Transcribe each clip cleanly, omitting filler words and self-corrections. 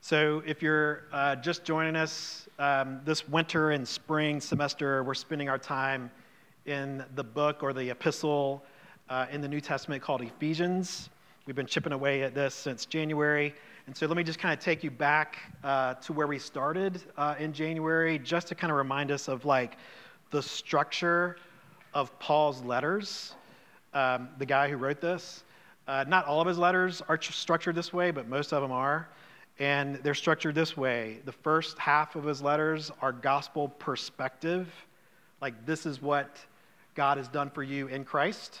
So if you're just joining us this winter and spring semester, we're spending our time in the book or the epistle in the New Testament called Ephesians. We've been chipping away at this since January. And so let me just kind of take you back to where we started in January, just to kind of remind us of like the structure of Paul's letters. The guy who wrote this, not all of his letters are structured this way, but most of them are. And they're structured this way. The first half of his letters are gospel perspective. Like, this is what God has done for you in Christ.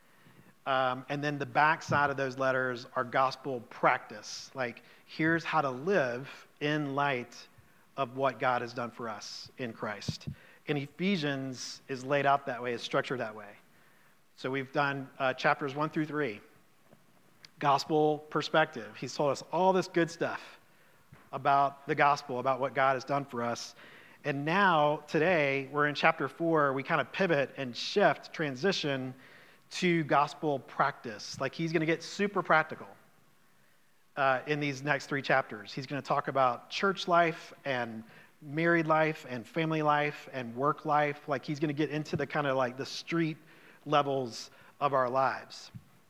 And then the back side of those letters are gospel practice. Like, here's how to live in light of what God has done for us in Christ. And Ephesians is laid out that way, is structured that way. So we've done chapters 1 through 3. Gospel perspective. He's told us all this good stuff about the gospel, about what God has done for us. And now, today, we're in chapter 4. We kind of pivot and shift, transition to gospel practice. Like, he's going to get super practical in these next 3 chapters. He's going to talk about church life and married life and family life and work life. Like, he's going to get into the kind of like the street levels of our lives.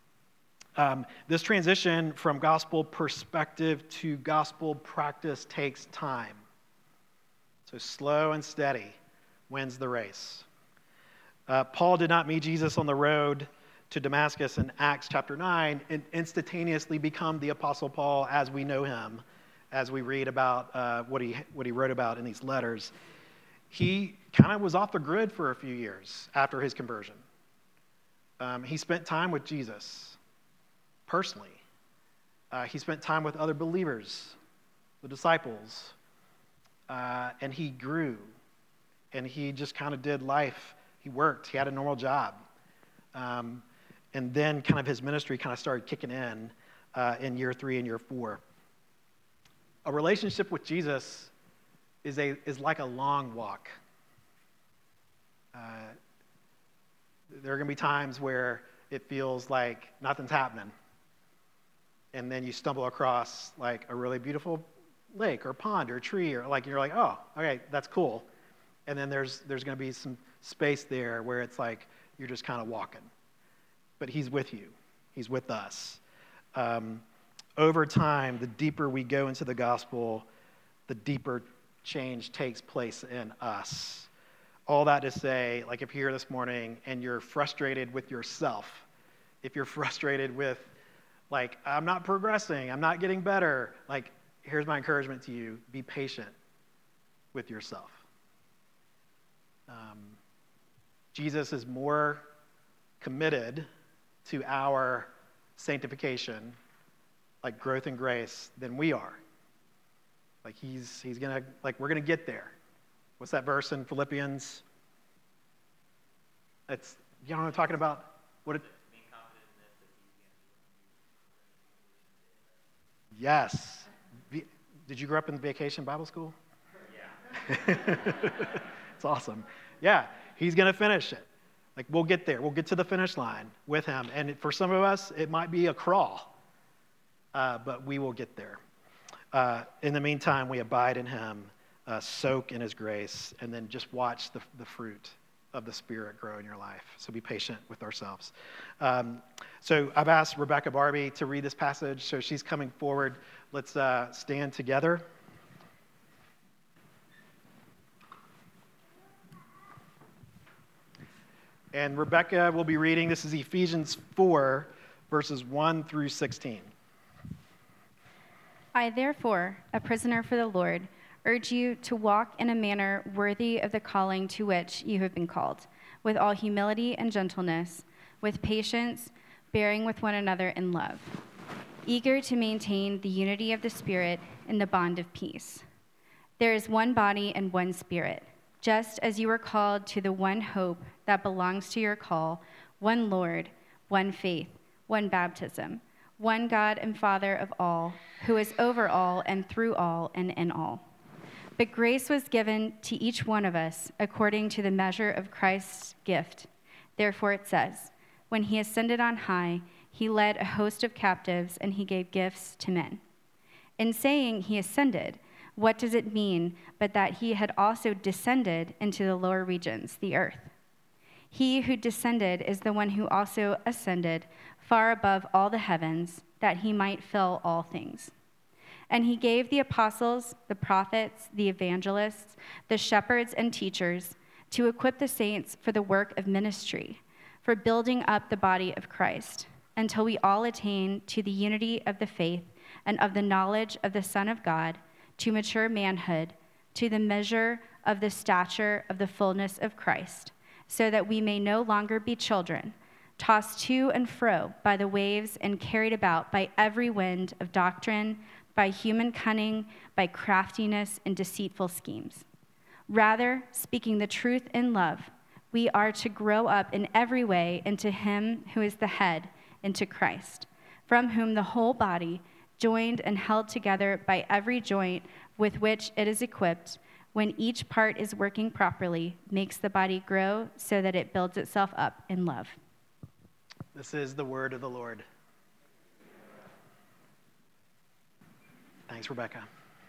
This transition from gospel perspective to gospel practice takes time. So slow and steady wins the race. Paul did not meet Jesus on the road to Damascus in Acts chapter 9 and instantaneously become the Apostle Paul as we know him, as we read about what he wrote about in these letters. He kind of was off the grid for a few years after his conversion. He spent time with Jesus. Personally, he spent time with other believers, the disciples, and he grew, and he just kind of did life. He worked. He had a normal job, and then kind of his ministry kind of started kicking in year 3 and year 4. A relationship with Jesus is like a long walk. There are going to be times where it feels like nothing's happening. And then you stumble across like a really beautiful lake or pond or tree, or like you're like, oh, okay, that's cool. And then there's going to be some space there where it's like you're just kind of walking. But he's with you. He's with us. Over time, the deeper we go into the gospel, the deeper change takes place in us. All that to say, like if you're here this morning and you're frustrated with yourself, if you're frustrated with like, I'm not progressing, I'm not getting better. Like, here's my encouragement to you. Be patient with yourself. Jesus is more committed to our sanctification, like growth and grace, than we are. Like, he's going to, like, we're going to get there. What's that verse in Philippians? It's, you know what I'm talking about? What it, yes. Did you grow up in vacation Bible school? Yeah. It's awesome. Yeah, he's going to finish it. Like, we'll get there. We'll get to the finish line with him. And for some of us, it might be a crawl, but we will get there. In the meantime, we abide in him, soak in his grace, and then just watch the fruit of the Spirit grow in your life. So be patient with ourselves. So I've asked Rebecca Barbie to read this passage, so she's coming forward. Let's stand together. And Rebecca will be reading, this is Ephesians 4, verses 1 through 16. I, therefore, a prisoner for the Lord, urge you to walk in a manner worthy of the calling to which you have been called, with all humility and gentleness, with patience, bearing with one another in love, eager to maintain the unity of the Spirit in the bond of peace. There is one body and one Spirit, just as you were called to the one hope that belongs to your call, one Lord, one faith, one baptism, one God and Father of all, who is over all and through all and in all. But grace was given to each one of us according to the measure of Christ's gift. Therefore it says, when he ascended on high, he led a host of captives and he gave gifts to men. In saying he ascended, what does it mean but that he had also descended into the lower regions, the earth? He who descended is the one who also ascended far above all the heavens, that he might fill all things. And he gave the apostles, the prophets, the evangelists, the shepherds and teachers to equip the saints for the work of ministry, for building up the body of Christ, until we all attain to the unity of the faith and of the knowledge of the Son of God, to mature manhood, to the measure of the stature of the fullness of Christ, so that we may no longer be children, tossed to and fro by the waves and carried about by every wind of doctrine, by human cunning, by craftiness and deceitful schemes. Rather, speaking the truth in love, we are to grow up in every way into him who is the head, into Christ, from whom the whole body, joined and held together by every joint with which it is equipped, when each part is working properly, makes the body grow so that it builds itself up in love. This is the word of the Lord. Thanks, Rebecca.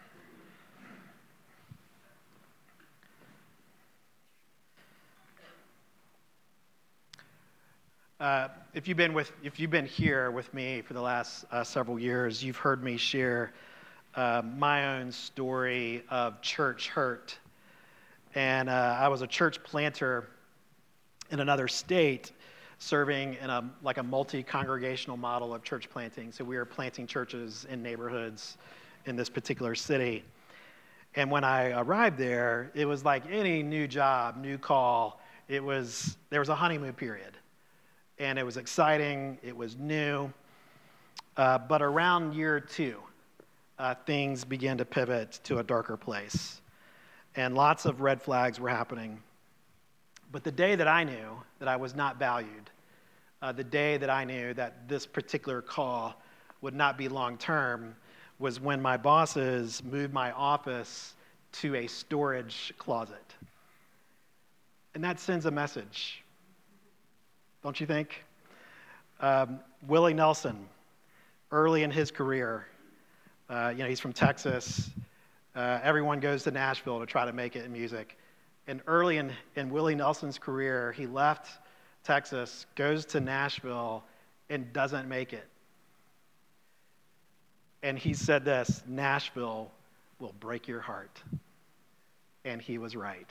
If you've been here with me for the last several years, you've heard me share my own story of church hurt. And I was a church planter in another state, serving in a multi-congregational model of church planting. So we were planting churches in neighborhoods in this particular city. And when I arrived there, it was like any new job, new call. There was a honeymoon period. And it was exciting, it was new. But around year 2, things began to pivot to a darker place. And lots of red flags were happening. But the day that I knew that I was not valued, the day that I knew that this particular call would not be long-term, was when my bosses moved my office to a storage closet. And that sends a message, don't you think? Willie Nelson, early in his career, he's from Texas. Everyone goes to Nashville to try to make it in music. And early in Willie Nelson's career, he left Texas, goes to Nashville, and doesn't make it. And he said this, "Nashville will break your heart." And he was right.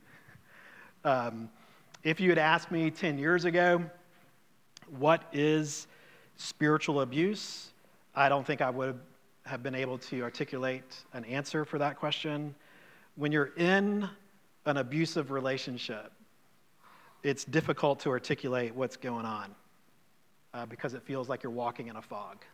If you had asked me 10 years ago, what is spiritual abuse? I don't think I would have been able to articulate an answer for that question. When you're in an abusive relationship, it's difficult to articulate what's going on because it feels like you're walking in a fog.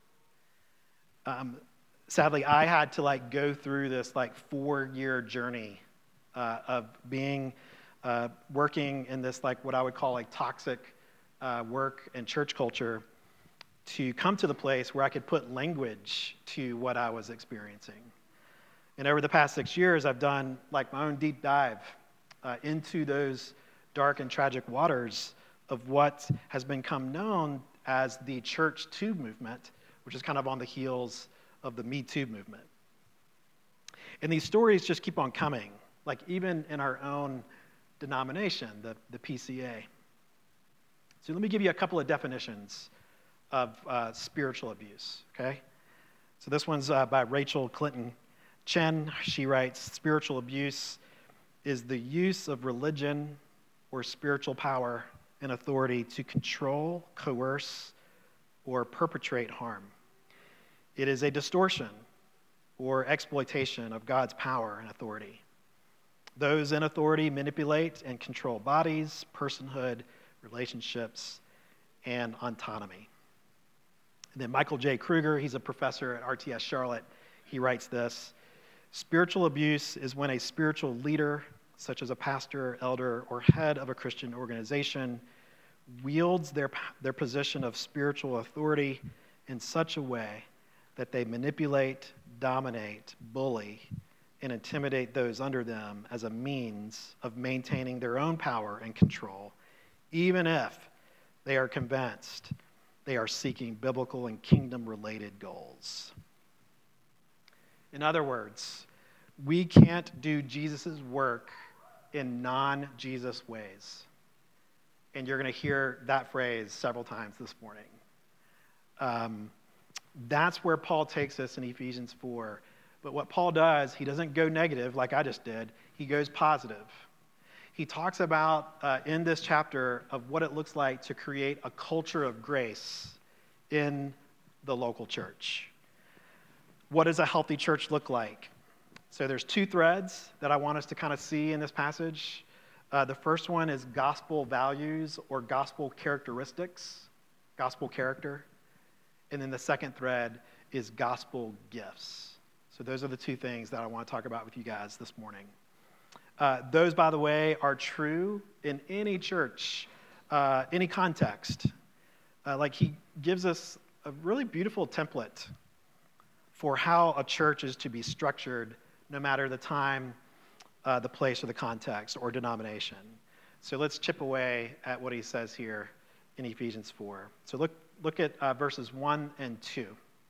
Sadly, I had to go through this 4-year journey of being working in this what I would call toxic work and church culture to come to the place where I could put language to what I was experiencing. And over the past 6 years, I've done my own deep dive into those dark and tragic waters of what has become known as the Church Too movement, which is kind of on the heels of the Me Too movement. And these stories just keep on coming, even in our own denomination, the PCA. So let me give you a couple of definitions of spiritual abuse, okay? So this one's by Rachel Clinton Chen. She writes, "Spiritual abuse is the use of religion or spiritual power and authority to control, coerce, or perpetrate harm. It is a distortion or exploitation of God's power and authority. Those in authority manipulate and control bodies, personhood, relationships, and autonomy." And then Michael J. Kruger, he's a professor at RTS Charlotte, he writes this, "Spiritual abuse is when a spiritual leader, such as a pastor, elder, or head of a Christian organization, wields their position of spiritual authority in such a way that they manipulate, dominate, bully, and intimidate those under them as a means of maintaining their own power and control, even if they are convinced they are seeking biblical and kingdom-related goals." In other words, we can't do Jesus' work in non-Jesus ways. And you're going to hear that phrase several times this morning. That's where Paul takes us in Ephesians 4. But what Paul does, he doesn't go negative like I just did. He goes positive. He talks about, in this chapter, of what it looks like to create a culture of grace in the local church. What does a healthy church look like? So there's two threads that I want us to kind of see in this passage. The first one is gospel values or gospel characteristics, gospel character. And then the second thread is gospel gifts. So those are the two things that I want to talk about with you guys this morning. Those, by the way, are true in any church, any context. Like he gives us a really beautiful template for how a church is to be structured, no matter the time, the place, or the context, or denomination. So let's chip away at what he says here in Ephesians 4. So look at verses 1 and 2.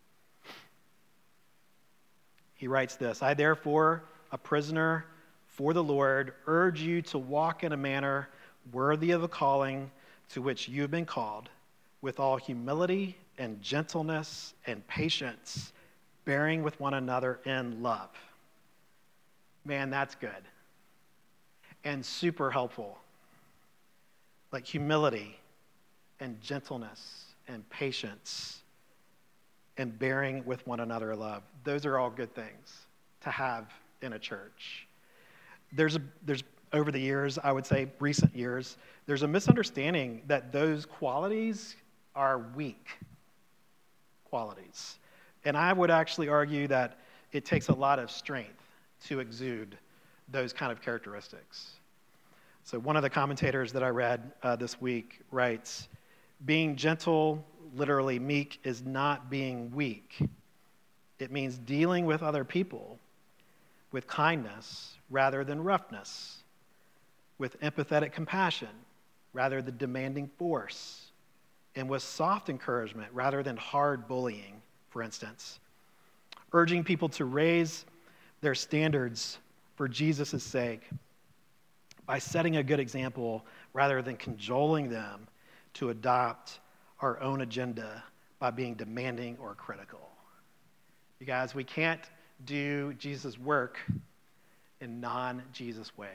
He writes this, I therefore, a prisoner for the Lord, urge you to walk in a manner worthy of the calling to which you have been called, with all humility and gentleness and patience, bearing with one another in love. Man, that's good. And super helpful. Like humility and gentleness and patience and bearing with one another in love. Those are all good things to have in a church. There's over the years, I would say recent years, there's a misunderstanding that those qualities are weak qualities. And I would actually argue that it takes a lot of strength to exude those kind of characteristics. So one of the commentators that I read this week writes, being gentle, literally meek, is not being weak. It means dealing with other people with kindness rather than roughness, with empathetic compassion rather than demanding force, and with soft encouragement rather than hard bullying, for instance. Urging people to raise their standards for Jesus' sake by setting a good example rather than cajoling them to adopt our own agenda by being demanding or critical. You guys, we can't do Jesus' work in non-Jesus ways.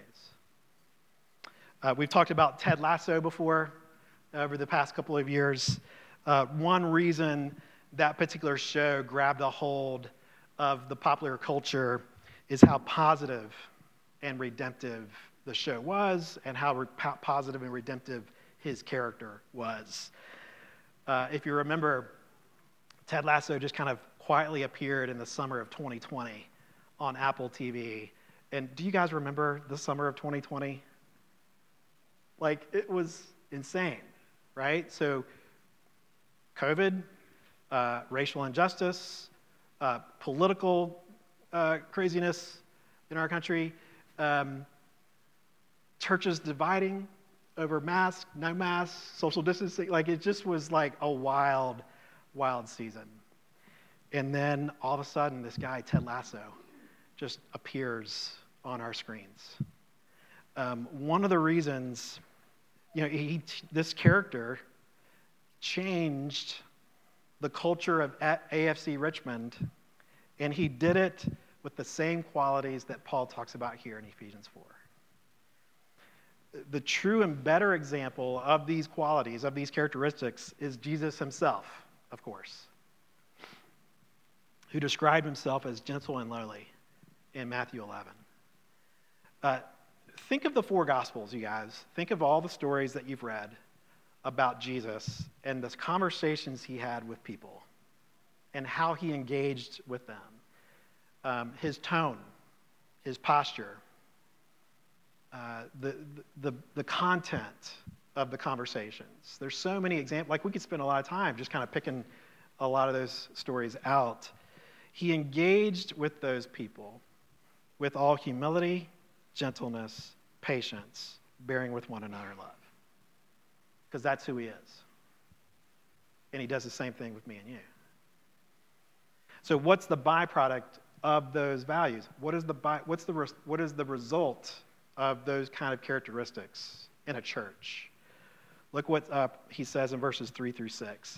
We've talked about Ted Lasso before over the past couple of years. One reason that particular show grabbed a hold of the popular culture is how positive and redemptive the show was and how positive and redemptive his character was. If you remember, Ted Lasso just kind of quietly appeared in the summer of 2020 on Apple TV. And do you guys remember the summer of 2020? Like, it was insane, right? So, COVID, racial injustice, political craziness in our country, churches dividing over mask, no mask, social distancing. Like, it just was like a wild, wild season. And then all of a sudden, this guy, Ted Lasso, just appears on our screens. One of the reasons, this character changed the culture of AFC Richmond, and he did it with the same qualities that Paul talks about here in Ephesians 4. The true and better example of these qualities, of these characteristics, is Jesus himself, of course, who described himself as gentle and lowly in Matthew 11. Think of the four Gospels, you guys. Think of all the stories that you've read about Jesus and the conversations he had with people and how he engaged with them. His tone, his posture, the content of the conversations. There's so many examples. Like, we could spend a lot of time just kind of picking a lot of those stories out. He engaged with those people with all humility, gentleness, patience, bearing with one another in love. Because that's who he is. And he does the same thing with me and you. So what's the byproduct of those values. What is the result of those kind of characteristics in a church? Look what he says in verses 3 through 6.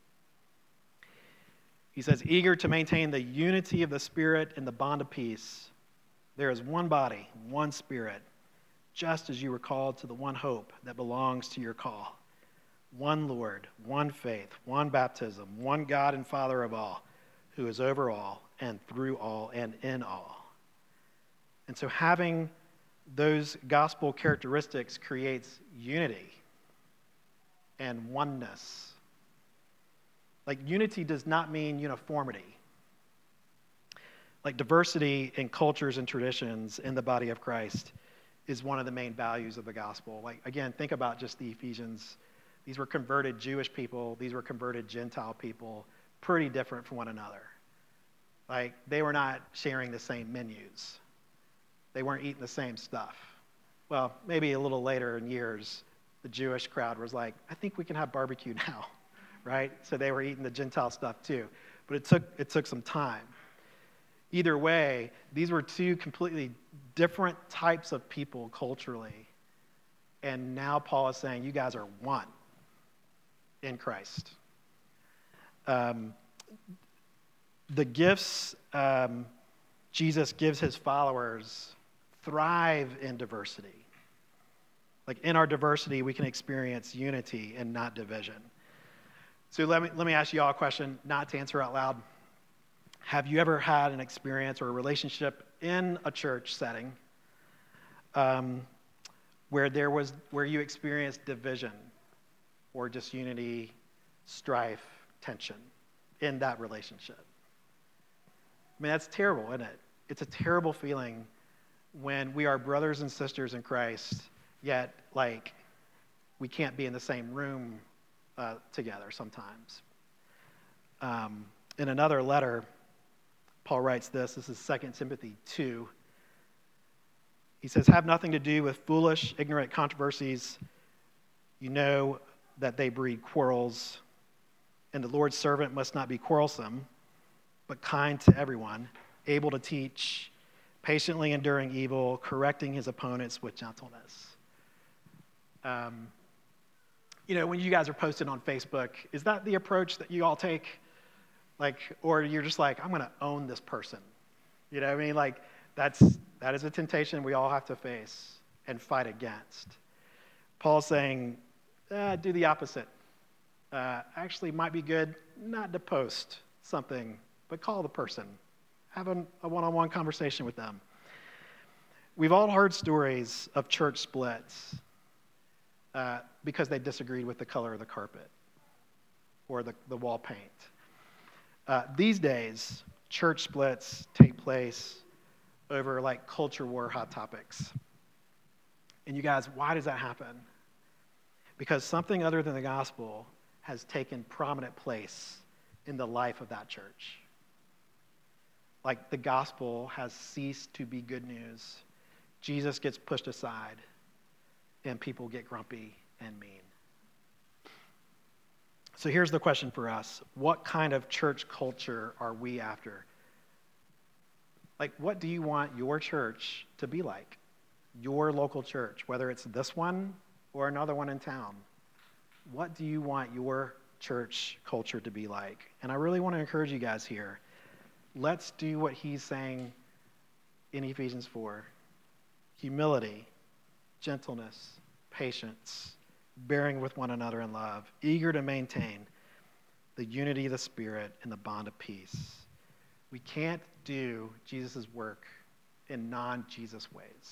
He says, eager to maintain the unity of the Spirit in the bond of peace. There is one body, one Spirit, just as you were called to the one hope that belongs to your call. One Lord, one faith, one baptism, one God and Father of all, who is over all and through all and in all. And so having those gospel characteristics creates unity and oneness. Like, unity does not mean uniformity. Like, diversity in cultures and traditions in the body of Christ is one of the main values of the gospel. Like, again, think about just the Ephesians. These were converted Jewish people. These were converted Gentile people, pretty different from one another. Like, they were not sharing the same menus. They weren't eating the same stuff. Well, maybe a little later in years, the Jewish crowd was like, I think we can have barbecue now, right? So they were eating the Gentile stuff too. But it took some time. Either way, these were two completely different types of people culturally. And now Paul is saying, you guys are one in Christ. The gifts Jesus gives his followers thrive in diversity. Like, in our diversity, we can experience unity and not division. So let me ask you all a question, not to answer out loud. Have you ever had an experience or a relationship in a church setting where you experienced division or disunity, strife, tension in that relationship? I mean, that's terrible, isn't it? It's a terrible feeling when we are brothers and sisters in Christ, yet, like, we can't be in the same room together sometimes. In another letter, Paul writes this. This is 2 Timothy 2. He says, have nothing to do with foolish, ignorant controversies. You know that they breed quarrels, and the Lord's servant must not be quarrelsome, but kind to everyone, able to teach, patiently enduring evil, correcting his opponents with gentleness. When you guys are posting on Facebook, is that the approach that you all take? Like, or you're just like, I'm going to own this person. You know what I mean? Like, that is a temptation we all have to face and fight against. Paul's saying, do the opposite. Actually, might be good not to post something, but call the person. Have a one-on-one conversation with them. We've all heard stories of church splits because they disagreed with the color of the carpet or the wall paint. These days, church splits take place over like culture war hot topics. And you guys, why does that happen? Because something other than the gospel has taken prominent place in the life of that church. Like, the gospel has ceased to be good news. Jesus gets pushed aside, and people get grumpy and mean. So here's the question for us. What kind of church culture are we after? Like, what do you want your church to be like? Your local church, whether it's this one or another one in town. What do you want your church culture to be like? And I really want to encourage you guys here. Let's do what he's saying in Ephesians 4. Humility, gentleness, patience, bearing with one another in love, eager to maintain the unity of the Spirit and the bond of peace. We can't do Jesus' work in non-Jesus ways.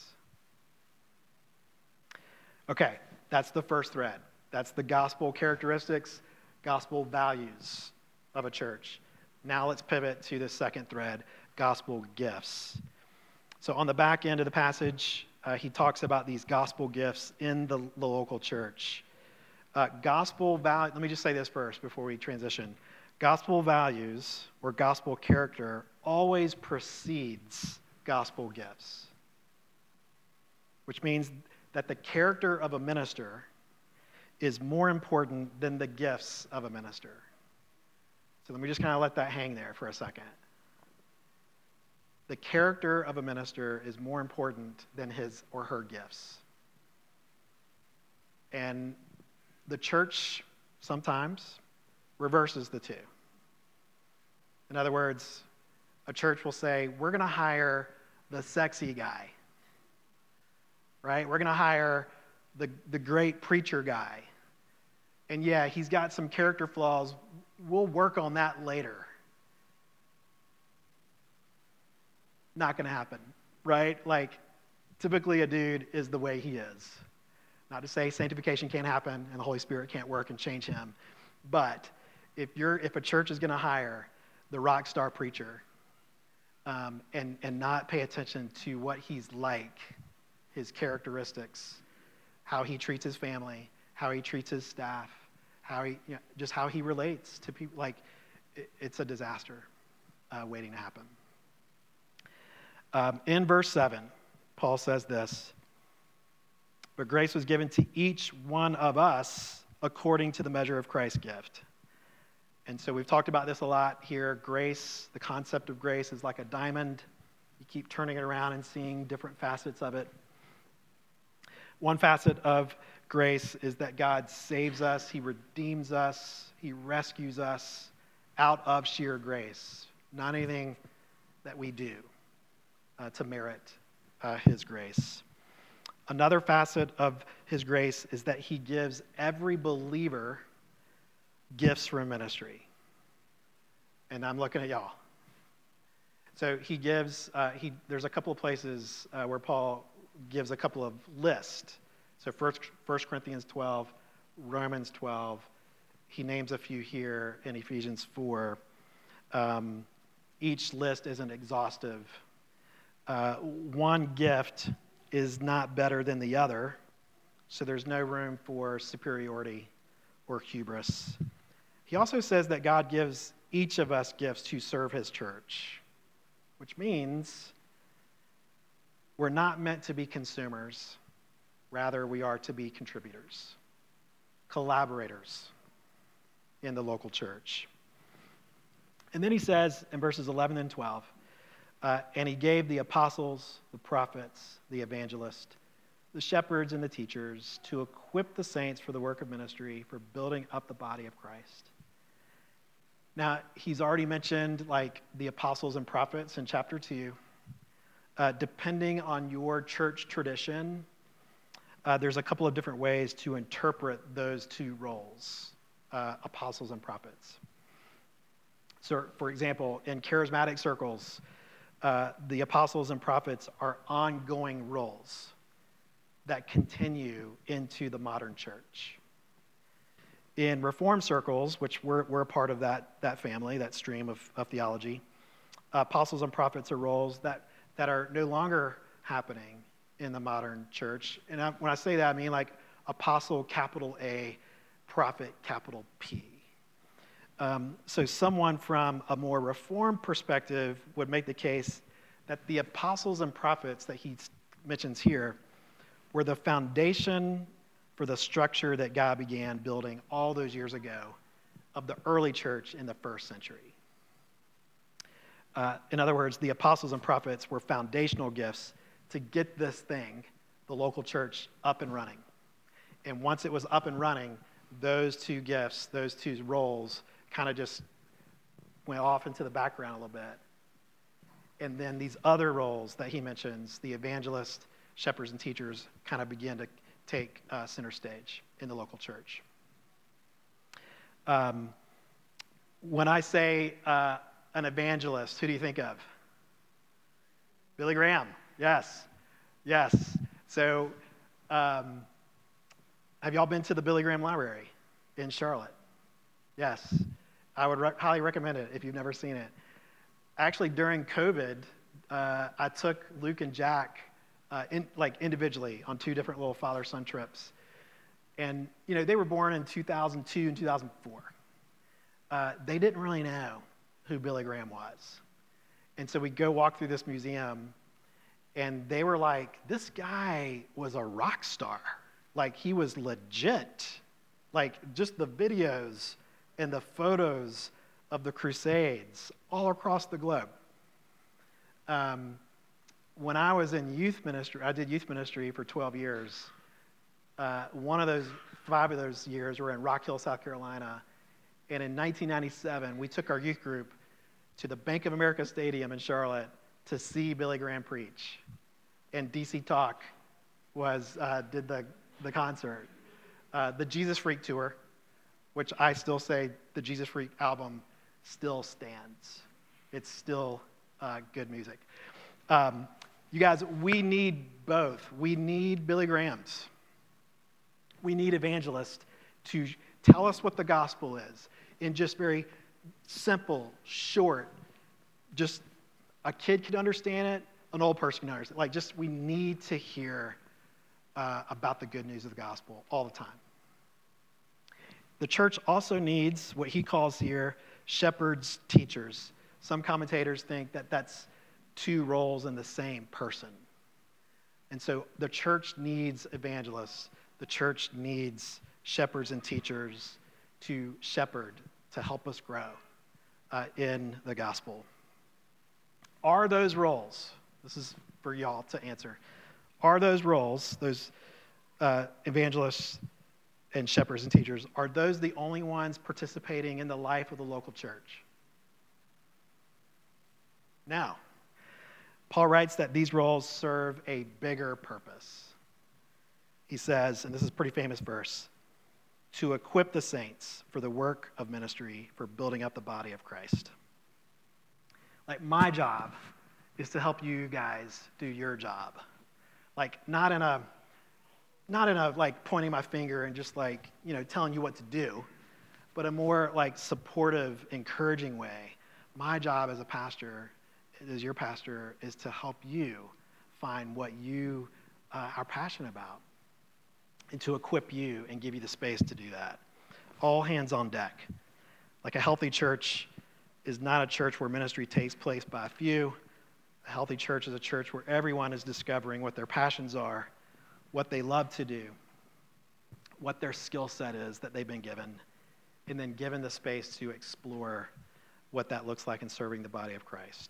Okay, that's the first thread. That's the gospel characteristics, gospel values of a church. Now let's pivot to the second thread, gospel gifts. So on the back end of the passage, he talks about these gospel gifts in the local church. Gospel value. Let me just say this first before we transition. Gospel values or gospel character always precedes gospel gifts, which means that the character of a minister is more important than the gifts of a minister. So let me just kind of let that hang there for a second. The character of a minister is more important than his or her gifts. And the church sometimes reverses the two. In other words, a church will say, we're going to hire the sexy guy, right? We're going to hire the great preacher guy. And yeah, he's got some character flaws. We'll work on that later. Not going to happen, right? Like, typically a dude is the way he is. Not to say sanctification can't happen and the Holy Spirit can't work and change him, but if a church is going to hire the rock star preacher and not pay attention to what he's like, his characteristics, how he treats his family, how he treats his staff, just how he relates to people, like, it's a disaster waiting to happen. In verse 7, Paul says this, but grace was given to each one of us according to the measure of Christ's gift. And so we've talked about this a lot here. Grace, the concept of grace is like a diamond. You keep turning it around and seeing different facets of it. One facet of grace is that God saves us, he redeems us, he rescues us out of sheer grace. Not anything that we do to merit his grace. Another facet of his grace is that he gives every believer gifts for ministry. And I'm looking at y'all. So he gives, there's a couple of places where Paul gives a couple of lists. So 1 Corinthians 12, Romans 12. He names a few here in Ephesians 4. Each list isn't exhaustive. One gift is not better than the other, so there's no room for superiority or hubris. He also says that God gives each of us gifts to serve his church, which means we're not meant to be consumers. Rather, we are to be contributors, collaborators in the local church. And then he says in verses 11 and 12, and he gave the apostles, the prophets, the evangelists, the shepherds, and the teachers to equip the saints for the work of ministry, for building up the body of Christ. Now, he's already mentioned like the apostles and prophets in chapter 2. Depending on your church tradition, there's a couple of different ways to interpret those two roles, apostles and prophets. So, for example, in charismatic circles, the apostles and prophets are ongoing roles that continue into the modern church. In Reformed circles, which we're a part of that family, that stream of theology, apostles and prophets are roles that are no longer happening in the modern church. And when I say that, I mean like apostle, capital A, prophet, capital P. So someone from a more Reformed perspective would make the case that the apostles and prophets that he mentions here were the foundation for the structure that God began building all those years ago of the early church in the first century. In other words, the apostles and prophets were foundational gifts to get this thing, the local church, up and running. And once it was up and running, those two gifts, those two roles, kind of just went off into the background a little bit. And then these other roles that he mentions, the evangelists, shepherds, and teachers, kind of began to take center stage in the local church. When I say an evangelist, who do you think of? Billy Graham. Yes. So have y'all been to the Billy Graham Library in Charlotte? Yes. I would highly recommend it if you've never seen it. Actually, during COVID, I took Luke and Jack individually on two different little father-son trips. And, they were born in 2002 and 2004. They didn't really know who Billy Graham was. And so we go walk through this museum, and they were like, this guy was a rock star. Like, he was legit. Like, just the videos and the photos of the Crusades all across the globe. When I was in youth ministry, I did youth ministry for 12 years. One of those 5 of those years were in Rock Hill, South Carolina. And in 1997, we took our youth group to the Bank of America Stadium in Charlotte to see Billy Graham preach. And DC Talk did the concert. The Jesus Freak Tour, which I still say the Jesus Freak album still stands. It's still good music. You guys, we need both. We need Billy Grahams. We need evangelists to tell us what the gospel is in just very simple, short, just a kid can understand it, an old person can understand it. We need to hear about the good news of the gospel all the time. The church also needs what he calls here shepherds, teachers. Some commentators think that that's 2 roles in the same person. And so the church needs evangelists. The church needs shepherds and teachers to shepherd, to help us grow in the gospel. Are those roles, this is for y'all to answer, are those roles, those evangelists and shepherds and teachers, are those the only ones participating in the life of the local church? No. Paul writes that these roles serve a bigger purpose. He says, and this is a pretty famous verse, to equip the saints for the work of ministry, for building up the body of Christ. My job is to help you guys do your job. Not in a pointing my finger and just telling you what to do, but a more supportive, encouraging way. My job as a pastor, as your pastor, is to help you find what you are passionate about and to equip you and give you the space to do that. All hands on deck. A healthy church is not a church where ministry takes place by a few. A healthy church is a church where everyone is discovering what their passions are, what they love to do, what their skill set is that they've been given, and then given the space to explore what that looks like in serving the body of Christ.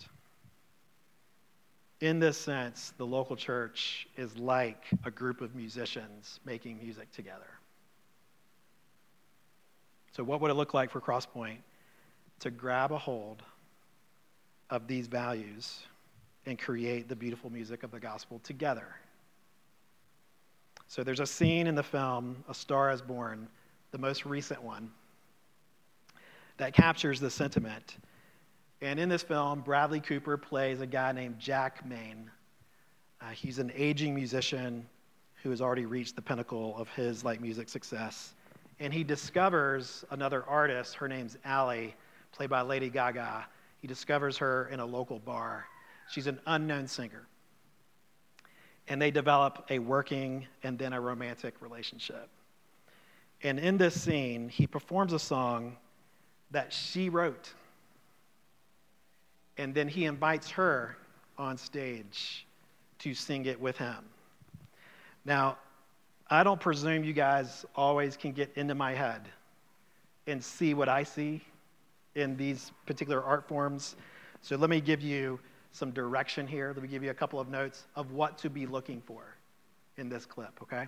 In this sense, the local church is like a group of musicians making music together. So what would it look like for Crosspoint to grab a hold of these values and create the beautiful music of the gospel together? So there's a scene in the film, A Star is Born, the most recent one, that captures the sentiment. And in this film, Bradley Cooper plays a guy named Jack Maine. He's an aging musician who has already reached the pinnacle of his music success. And he discovers another artist. Her name's Allie, played by Lady Gaga. He discovers her in a local bar. She's an unknown singer. And they develop a working and then a romantic relationship. And in this scene, he performs a song that she wrote. And then he invites her on stage to sing it with him. Now, I don't presume you guys always can get into my head and see what I see in these particular art forms. So let me give you some direction here. Let me give you a couple of notes of what to be looking for in this clip, okay?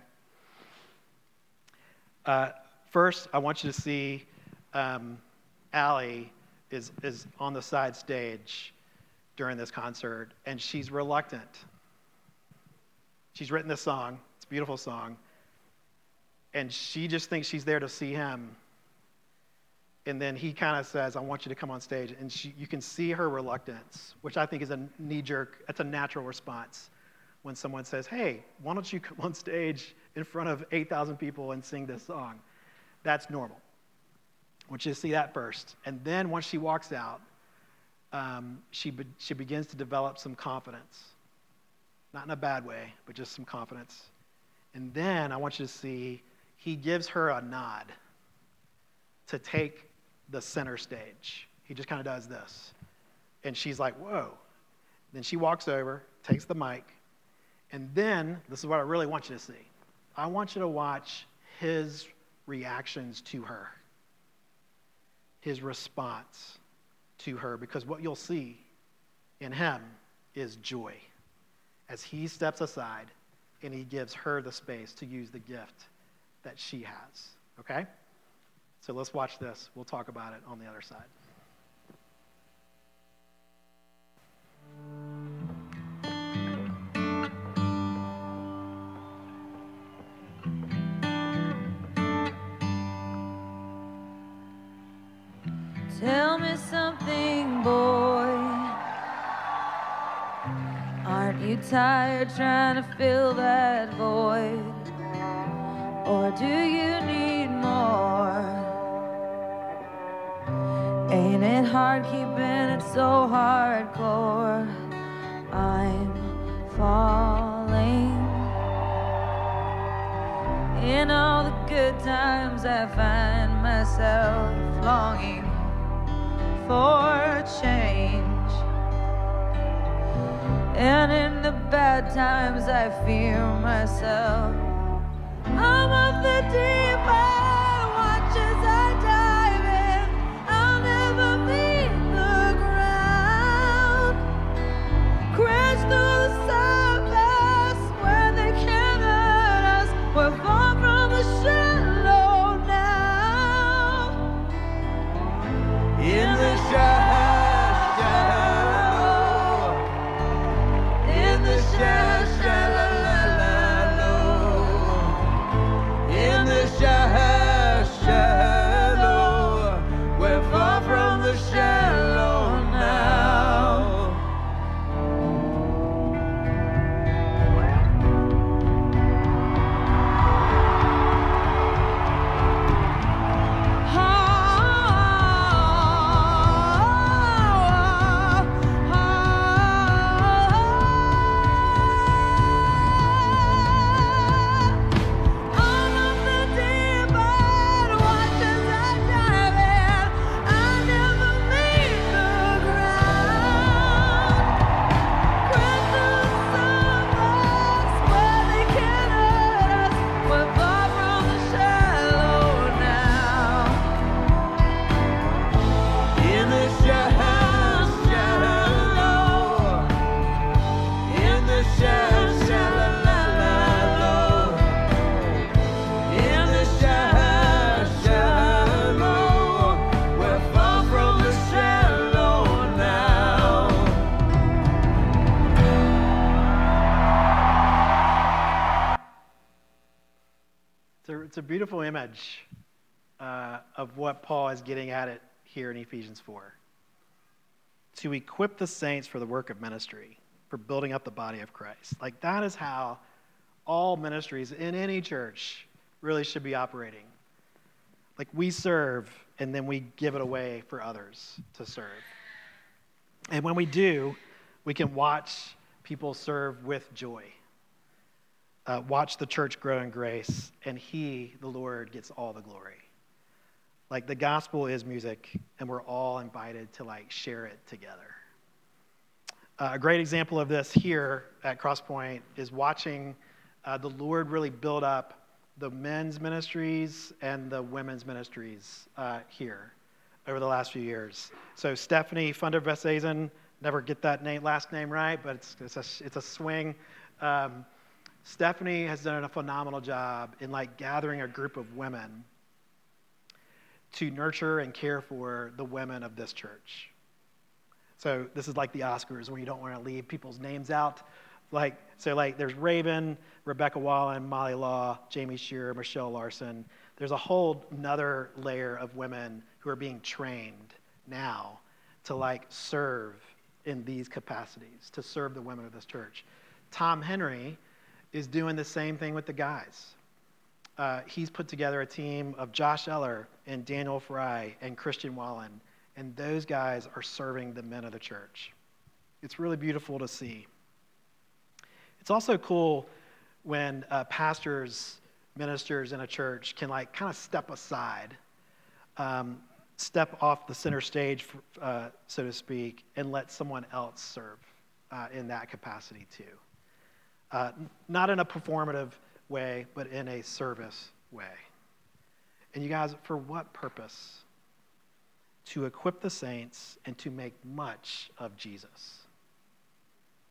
First, I want you to see Allie is on the side stage during this concert, and she's reluctant. She's written this song. It's a beautiful song. And she just thinks she's there to see him. And then he kind of says, I want you to come on stage. And you can see her reluctance, which I think is a knee-jerk, it's a natural response when someone says, hey, why don't you come on stage in front of 8,000 people and sing this song? That's normal. I want you to see that first. And then once she walks out, she begins to develop some confidence. Not in a bad way, but just some confidence. And then I want you to see he gives her a nod to take the center stage. He just kind of does this. And she's like, whoa. Then she walks over, takes the mic, and then, this is what I really want you to see. I want you to watch his reactions to her. His response to her, because what you'll see in him is joy, as he steps aside and he gives her the space to use the gift that she has, okay? So let's watch this. We'll talk about it on the other side. Tell me something, boy. Aren't you tired trying to fill that void? Or do you need more? Ain't it hard keeping it so hardcore? I'm falling. In all the good times I find myself longing for change, and in the bad times I fear myself. I'm of the deep end, watch as I dive in. I'll never meet the ground. Crash through the surface where they can't hurt us. We're far from the shallow now. In the shallow, in the shallow, we're far from the shallow now. It's a beautiful image of what Paul is getting at it here in Ephesians 4. To equip the saints for the work of ministry, for building up the body of Christ. Like, that is how all ministries in any church really should be operating. Like, we serve, and then we give it away for others to serve. And when we do, we can watch people serve with joy. Watch the church grow in grace, and he, the Lord, gets all the glory. Like, the gospel is music, and we're all invited to, like, share it together. A great example of this here at Crosspoint is watching the Lord really build up the men's ministries and the women's ministries here over the last few years. So Stephanie van der Westhuizen, never get that last name right, but it's a swing. Stephanie has done a phenomenal job in, like, gathering a group of women to nurture and care for the women of this church. So this is like the Oscars, when you don't want to leave people's names out. There's Raven, Rebecca Wallen, Molly Law, Jamie Shearer, Michelle Larson. There's a whole another layer of women who are being trained now to, like, serve in these capacities, to serve the women of this church. Tom Henry is doing the same thing with the guys. He's put together a team of Josh Eller and Daniel Fry and Christian Wallen, and those guys are serving the men of the church. It's really beautiful to see. It's also cool when pastors, ministers in a church can, like, kind of step aside, step off the center stage, so to speak, and let someone else serve in that capacity too. Not in a performative way, but in a service way. And you guys, for what purpose? To equip the saints and to make much of Jesus.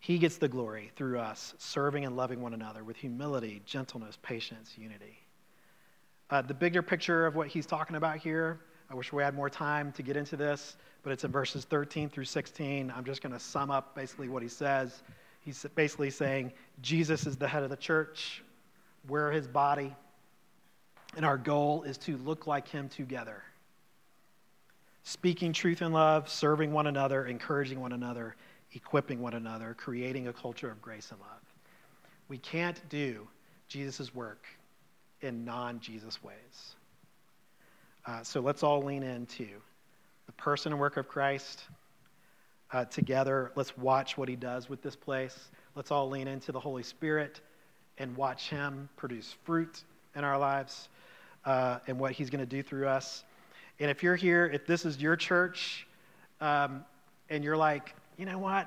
He gets the glory through us, serving and loving one another with humility, gentleness, patience, unity. The bigger picture of what he's talking about here, I wish we had more time to get into this, but it's in verses 13 through 16. I'm just going to sum up basically what he says. He's basically saying Jesus is the head of the church, we're his body, and our goal is to look like him together. Speaking truth in love, serving one another, encouraging one another, equipping one another, creating a culture of grace and love. We can't do Jesus' work in non-Jesus ways. So let's all lean into the person and work of Christ together. Let's watch what he does with this place. Let's all lean into the Holy Spirit and watch him produce fruit in our lives and what he's going to do through us. And if you're here, if this is your church, and you're like, you know what?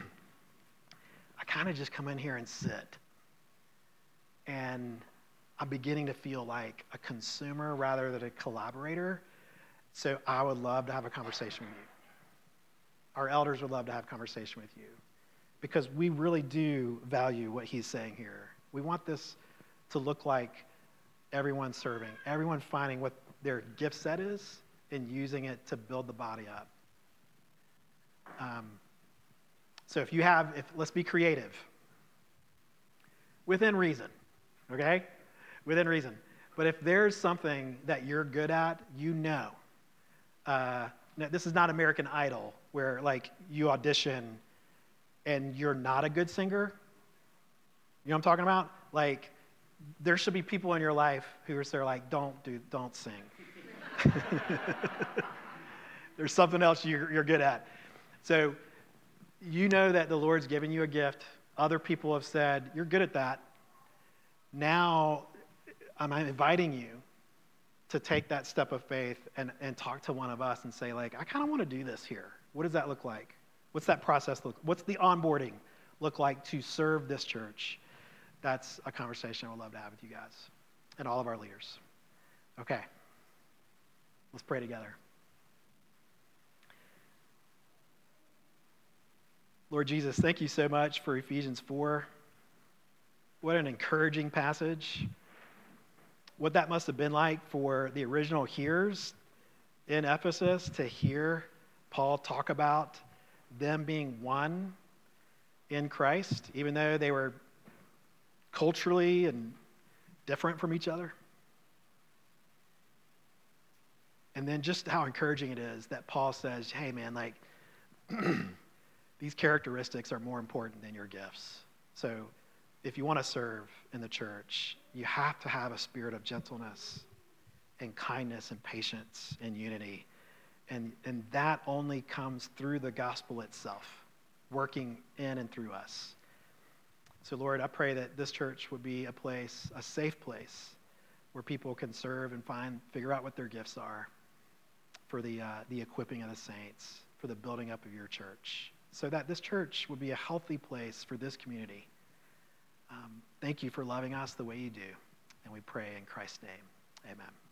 I kind of just come in here and sit. And I'm beginning to feel like a consumer rather than a collaborator. So I would love to have a conversation with you. Our elders would love to have a conversation with you because we really do value what he's saying here. We want this to look like everyone serving, everyone finding what their gift set is and using it to build the body up. So let's be creative. Within reason, okay? Within reason. But if there's something that you're good at, now, this is not American Idol where like you audition and you're not a good singer. You know what I'm talking about? Like there should be people in your life who are sort of like, don't sing. There's something else you're good at. So you know that the Lord's given you a gift. Other people have said, you're good at that. Now I'm inviting you to take that step of faith and talk to one of us and say, like, I kind of want to do this here. What does that look like? What's that process look? What's the onboarding look like to serve this church? That's a conversation I would love to have with you guys and all of our leaders. Okay. Let's pray together. Lord Jesus, thank you so much for Ephesians 4. What an encouraging passage. What that must have been like for the original hearers in Ephesus to hear Paul talk about them being one in Christ, even though they were culturally and different from each other. And then just how encouraging it is that Paul says, hey man, like these characteristics are more important than your gifts. So if you want to serve in the church, you have to have a spirit of gentleness and kindness and patience and unity. And that only comes through the gospel itself, working in and through us. So Lord, I pray that this church would be a safe place where people can serve and figure out what their gifts are for the equipping of the saints, for the building up of your church, so that this church would be a healthy place for this community. Thank you for loving us the way you do, and we pray in Christ's name. Amen.